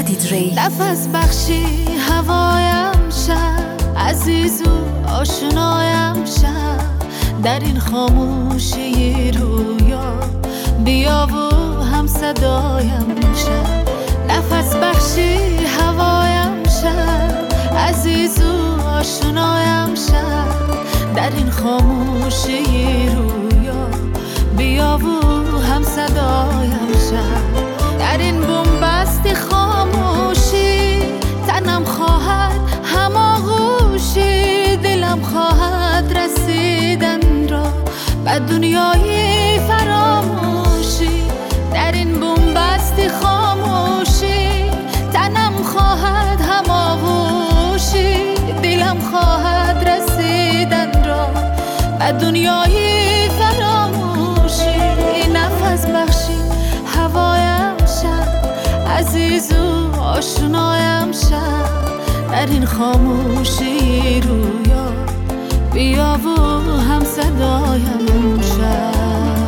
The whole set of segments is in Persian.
جدید ری. نفس بخشی هوایم شب، عزیز و آشنایم شب، در این خاموشی رویا بیا و هم صدایم شب. نفس بخشی هوایم شب، عزیز و آشنایم شب، در این خاموشی رویا بیا و هم صدایم شب. در این بنبست خاموشی تنم خواهد هماغوشی، دلم خواهد رسیدن را به دنیای فراموشی. در این بنبست خاموشی تنم خواهد هماغوشی، دلم خواهد رسیدن را به دنیای فراموشی. نفس بخشی هوایم شب، عزیز و آشنایم شب، در این خاموشی رویا بیا و هم صدایم شب.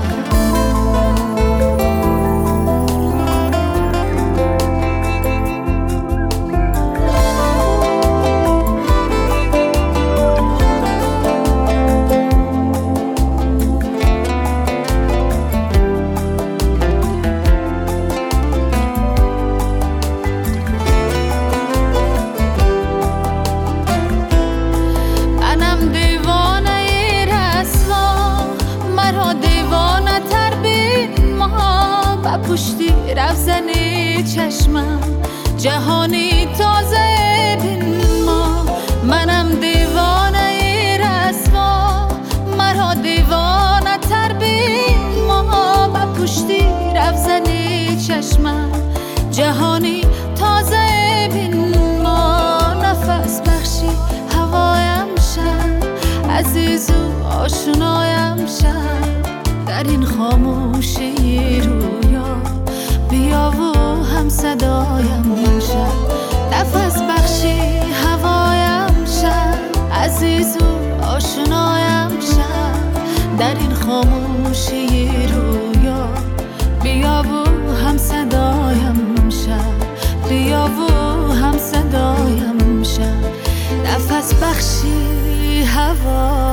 پشتی رفزنی چشمم جهانی تازه بین ما. منم دیوانه رسوا، مرا دیوانه تر بین ما. با پشتی رفزنی چشمم جهانی تازه بین ما. نفس بخشی هوایم شب، عزیز و آشنایم شب، در این خاموشی رویا بیا و هم صدایم شب. نفس بخشی هوایم شب، عزیز و آشنایم شب، در این خاموشی رویا بیا و هم صدایم شب، بیا و هم صدایم شب. نفس بخشی هوا